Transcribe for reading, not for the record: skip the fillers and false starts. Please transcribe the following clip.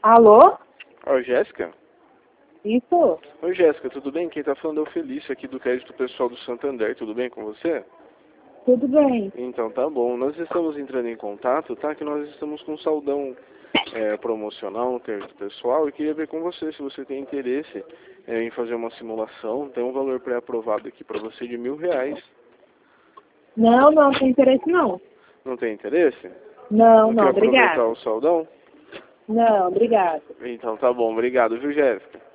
Alô? Oi, Jéssica? Isso? Oi, Jéssica, tudo bem? Quem tá falando é o Felício aqui do Crédito Pessoal do Santander, tudo bem com você? Tudo bem. Então tá bom, nós estamos entrando em contato, tá? Que nós estamos com um saldão promocional no Crédito Pessoal e queria ver com você se você tem interesse em fazer uma simulação. Tem um valor pré-aprovado aqui para você de R$ 1.000. Não tem interesse não. Não tem interesse? Não, Quer aproveitar obrigada. o saldão? Não, obrigada. Então tá bom, obrigado, viu, Jéssica?